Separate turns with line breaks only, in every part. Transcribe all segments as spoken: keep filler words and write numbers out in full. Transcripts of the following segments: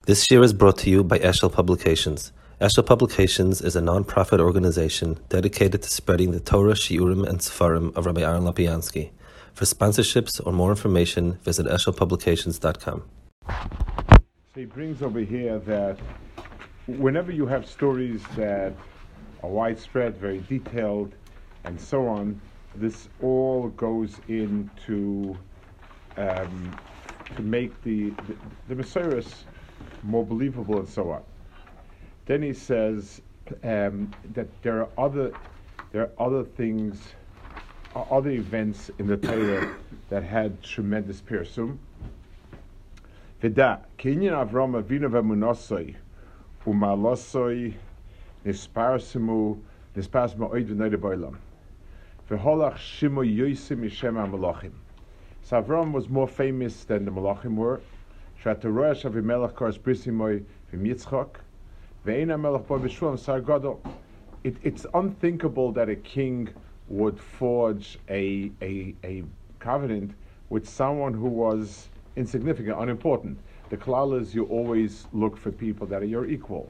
This year is brought to you by Eshel Publications. Eshel Publications is a non-profit organization dedicated to spreading the Torah, Shiurim, and Sefarim of Rabbi Aaron Lapiansky. For sponsorships or more information, visit eshel publications dot com.
So he brings over here that whenever you have stories that are widespread, very detailed, and so on, this all goes into um, to make the the, the Messiah more believable and so on. Then he says um, that there are other there are other things, uh, other events in the Torah that had tremendous pirsum. V'da kinyan Avram Avinu v'Munasai u'Malosai nisparsimu nisparsimu oid v'nei b'olam v'holach Shimo Yosem Mishem HaMelachim. So Avram was more famous than the Malachim were. Shatorosh Avimelech Kors Brisimoy v'Yitzchak ve'ena Melech Bo B'Shulam Sar Gadol. It it's unthinkable that a king would forge a a a covenant with someone who was insignificant, unimportant. The klal is you always look for people that are your equal.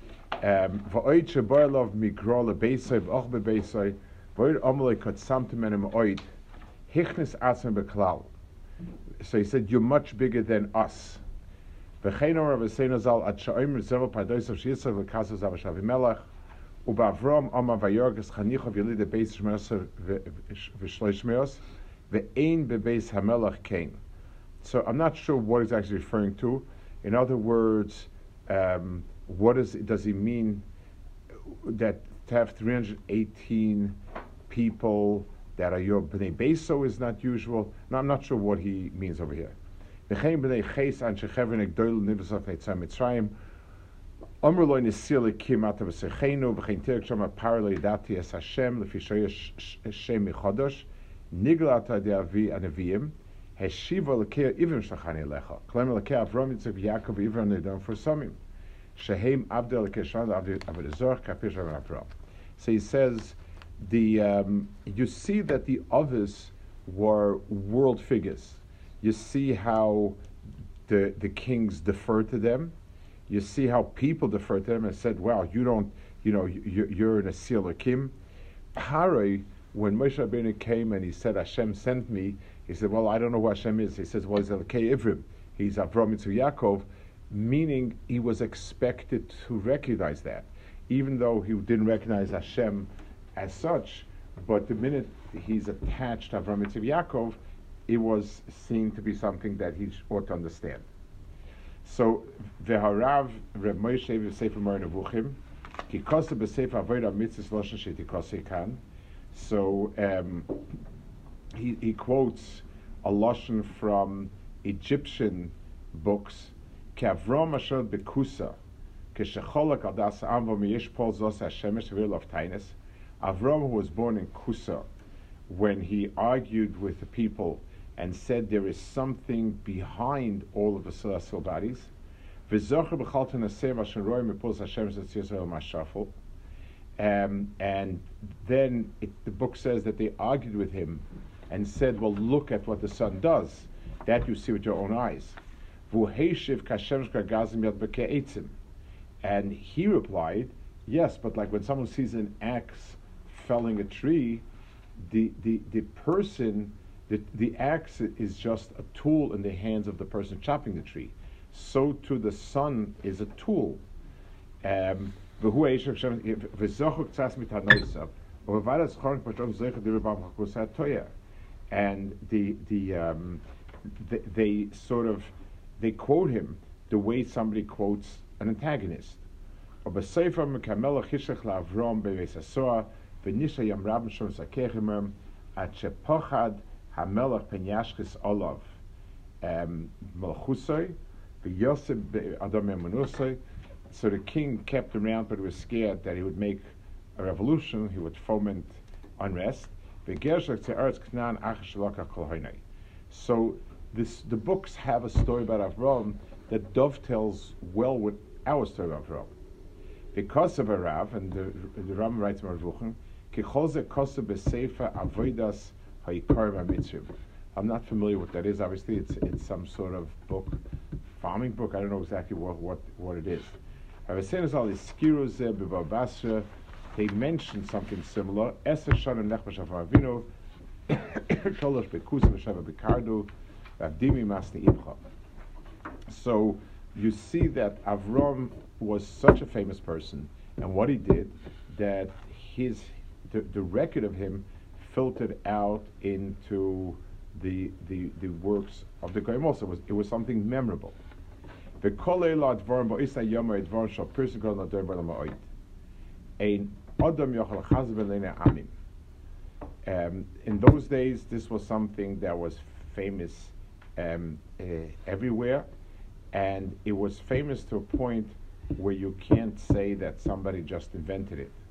V'oid shebarlov migrol lebeisay v'och bebeisay v'oid amalei katzamtem enem oid hichnis atzem beklal. So he said, you're much bigger than us. V'chein Rav Seina Zal at sha'oim reserva pardoisav sheyitzah v'kasav zav Avimelech u'ba'avrom amar v'yorges chanichov yelid beis shmeos v'shloish shmeos ve'ein bebeis hamelech kain. So I'm not sure what he's actually referring to. In other words, um, what is does he mean that to have three hundred eighteen people that are your bnei beso is not usual? No, I'm not sure what he means over here. V'chein bnei ches an shechevin egdoil nivasaf neitzam mitzrayim amr lo nisir lekim ata v'sechenu v'chein terek shama paralei dati es Hashem lefi shoyesh shem michodosh niglata de'avi anaviyim heshiva lekei ivim shlachani lecha klem lekei Avram Yitzchak Yaakov ivim nedam for samim shehem avdel lekei shana avodazor kapish Avram. So he says, the um, you see that the others were world figures. You see how the the kings deferred to them. You see how people deferred to them and said, "Wow, you don't, you know, you, you're in a Asir Lakim." Harei, when Moshe Rabbeinu came and he said, "Hashem sent me," he said, "Well, I don't know who Hashem is." He says, "Well, he's Elokei Ivrim. He's Avram Yitzchak Yaakov," meaning he was expected to recognize that, even though he didn't recognize Hashem as such, but the minute he's attached to Avram Yitzchak Yaakov, it was seen to be something that he ought to understand. So, v'harav Reb Moshe v'Sefer Moreh Nevuchim, ki kosa b'Sefer Avodah Mitzvos Loshen Sheti Kosa Kan. So, um, he, he quotes a Loshen from Egyptian books, ki Avram asher b'kusa, ki shecholak al das amvo miyesh pol zos hashemesh v'il of tainus. Avram, who was born in Kusa, when he argued with the people and said there is something behind all of the celestial bodies, um, and then it, the book says that they argued with him and said, well, look at what the sun does. That you see with your own eyes. And he replied, yes, but like when someone sees an axe felling a tree, the the, the person, the, the axe is just a tool in the hands of the person chopping the tree. So too the sun is a tool. Um, and the the um, they, they sort of they quote him the way somebody quotes an antagonist. V'nisha yam rabim shom sakechimem at shepochad hamelach penyashkis olav malchusay v'yosef adam emunusay. So the king kept him around, but he was scared that he would make a revolution. He would foment unrest. So this the books have a story about Avram that dovetails well with our story of Avram. Because of a Rav, and the, the Ram writes in Marvuchim, I'm not familiar with what that is. Obviously, it's it's some sort of book farming book. I don't know exactly what, what, what it is. They mentioned something similar. So you see that Avram was such a famous person, and what he did, that his the, the record of him filtered out into the the, the works of the Goyim also. It was, it was something memorable. Um, in those days, this was something that was famous um, uh, everywhere, and it was famous to a point where you can't say that somebody just invented it.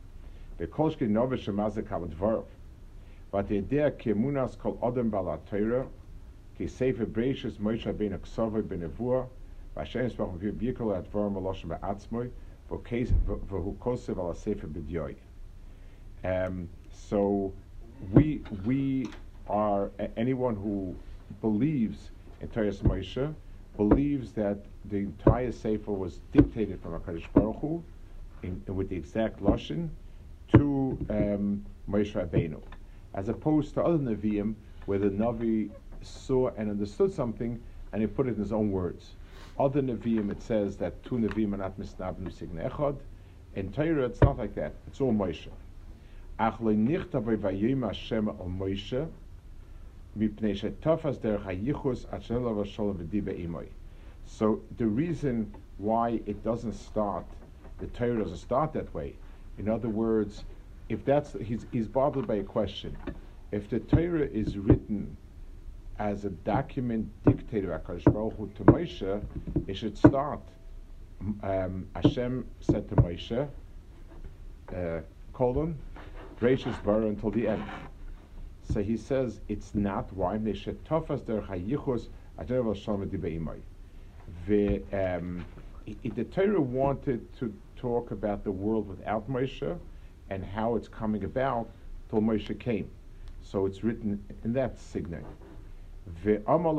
But the idea kemunas kol adam balatayra, ki sefer breishis Moshe ben Aksava ben Evua, v'ashem spach v'yikol at varm aloshim ba'atzmoi, v'hu kosev ala sefer b'dyoy. Um, so we we are anyone who believes in Torah Moshe believes that the entire sefer was dictated from HaKadosh Baruch Hu in, with the exact lashon to um, Moshe Rabbeinu, as opposed to other Nevi'im where the Navi saw and understood something and he put it in his own words. Other Nevi'im, it says that two Nevi'im are not misnabim signa echad. In Torah, it's not like that. It's all Moshe. Ach lo nichtav vayim Hashem al Moshe mipnei shetafas derech hayichus ad shelo v'sholem v'diba imoy. So the reason why it doesn't start, the Torah doesn't start that way. In other words, if that's he's he's bothered by a question. If the Torah is written as a document dictated by HaKadosh Baruch Hu to Moshe, it should start. Um, Hashem said to Moshe, uh, colon, gracious bara until the end. So he says it's not. Why? They should tofas der chayichus adev shalom dibeimai. The um, the Torah wanted to talk about the world without Moshe and how it's coming about till Moshe came. So it's written in that signet. He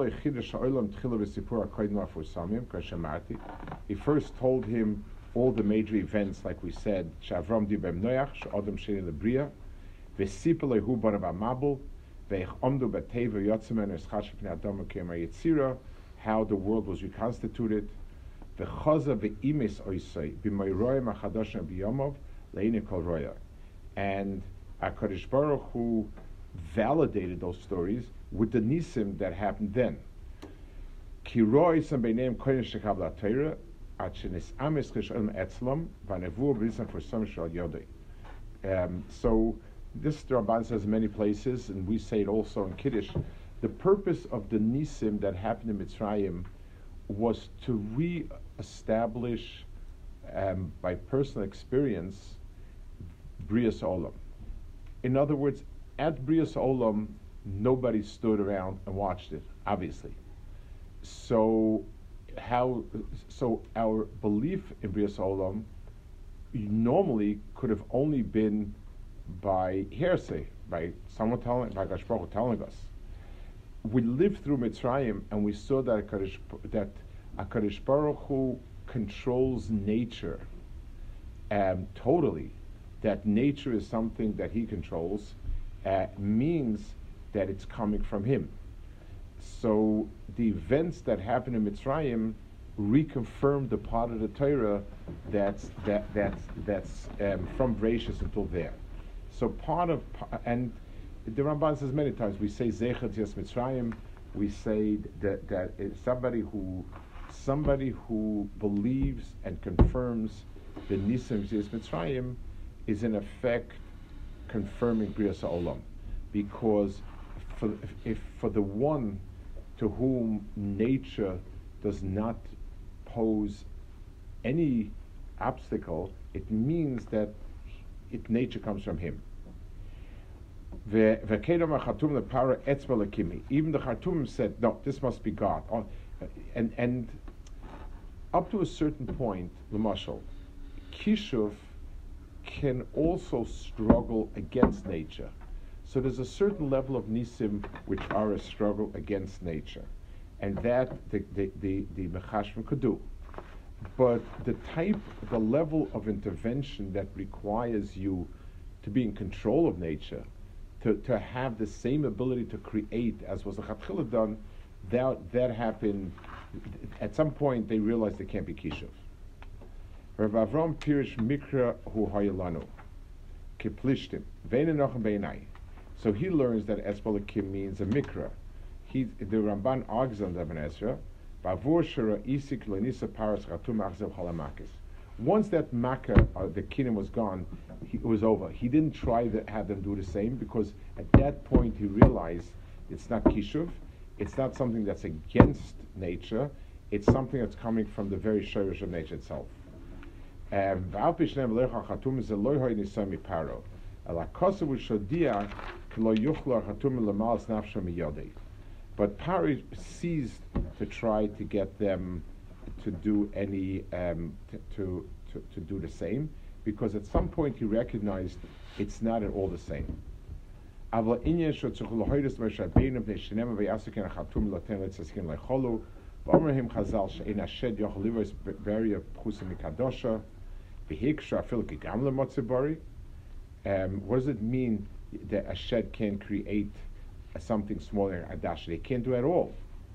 first told him all the major events, like we said, Shavram dibem Noach, Adam shein lebria, v'sipel lehu barav amabel, ve'ich omdu b'teva yotzemen eschash v'nei Adam k'yem yitzira, how the world was reconstituted, v'chaza v'imes oisei b'mayroyim achadosh b'yomov le'ine kol roya, and HaKadosh Baruch Hu validated those stories with the nisim that happened then. Ki roi some b'neim koyin shekab la Torah, at shenis amis chesholem etzlom v'nevu b'nisim for some shal yodei. Um, so this the Ramban says in many places, and we say it also in Kiddush. The purpose of the nisim that happened in Mitzrayim was to re-establish um, by personal experience Brias Olam. In other words, at Brias Olam, nobody stood around and watched it, obviously. So, how? So our belief in Brias Olam normally could have only been by hearsay, by someone telling, by HaKadosh Baruch Hu telling us. We lived through Mitzrayim and we saw that HaKadosh, that HaKadosh Baruch Hu controls nature um, totally. That nature is something that He controls uh, means that it's coming from Him. So the events that happen in Mitzrayim reconfirm the part of the Torah that's that that's that's um, from Bereshis until there. So part of and the Ramban says many times we say Zecher Tziyas Mitzrayim. We say that that it's somebody who somebody who believes and confirms the Nisim Tziyas Mitzrayim is in effect confirming Brias Olam, because for if, if for the one to whom nature does not pose any obstacle, it means that it, nature comes from Him. Even the Khartoum said, no, this must be God. And and up to a certain point, L'mashal, Kishuv can also struggle against nature. So there's a certain level of nisim which are a struggle against nature. and that the the the, the Mechashvan could do. But the type, the level of intervention that requires you to be in control of nature, to, to have the same ability to create as was the Chatchila done, that, that happened, at some point they realized they can't be Kishuv. Rav Avram Pirish Mikra Hu Hayalanu, Kiplishtim, Veinenochem Beinai. So he learns that Esbalakim means a Mikra. He, the Ramban argues on the Ben Ezra, once that Makkah, uh, the kingdom was gone, he, it was over. He didn't try to have them do the same because at that point he realized it's not Kishuv, it's not something that's against nature, it's something that's coming from the very shirish of nature itself. Um, But Pari ceased to try to get them to do any um, to, to, to to do the same, because at some point he recognized it's not at all the same. Um, what does it mean that a shed can create something smaller adash? They can't do it at all.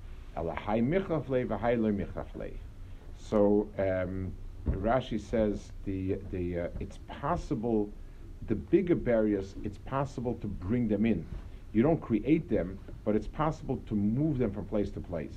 So um, Rashi says the the uh, it's possible, the bigger barriers, it's possible to bring them in. You don't create them, but it's possible to move them from place to place.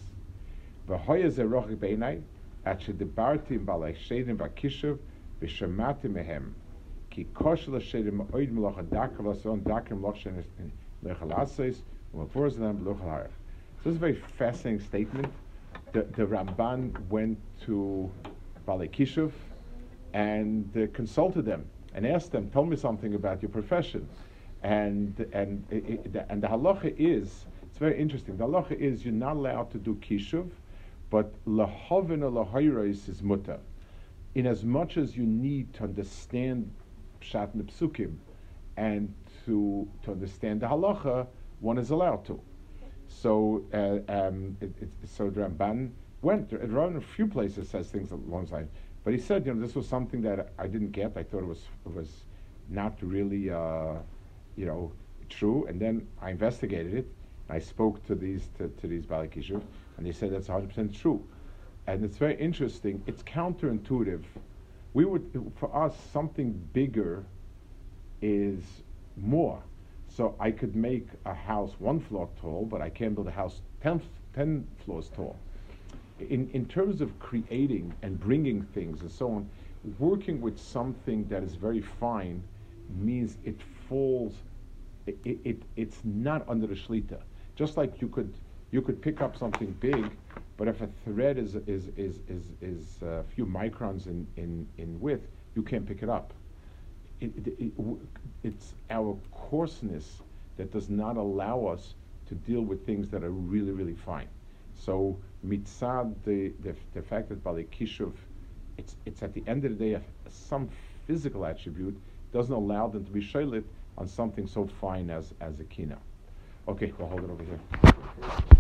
So this is a very fascinating statement. The, the Ramban went to Balei Kishuv and uh, consulted them and asked them, tell me something about your profession. And and it, it, and the halacha is, it's very interesting, the halacha is you're not allowed to do Kishuv, but lahavin or lahayrais is mutter. In as much as you need to understand Pshat and Psukim and to to understand the halacha, one is allowed to. So, uh, um, it, it, so the Ramban went. It around a few places says things along the line, but he said, you know, this was something that I didn't get. I thought it was it was not really, uh, you know, true. And then I investigated it. I spoke to these to, to these Balei Kishuv, and they said that's one hundred percent true. And it's very interesting. It's counterintuitive. We would, for us, something bigger is more. So I could make a house one floor tall, but I can't build a house ten, ten floors tall. In in terms of creating and bringing things and so on, working with something that is very fine means it falls. It, it, it it's not under the shlita. Just like you could you could pick up something big, but if a thread is is is is, is a few microns in, in, in width, you can't pick it up. It, it, it, it's our coarseness that does not allow us to deal with things that are really, really fine. So mitzad, the, the the fact that Balei Kishuv, it's it's at the end of the day a, some physical attribute doesn't allow them to be shaylit on something so fine as as a kina. Okay, we'll hold it over here.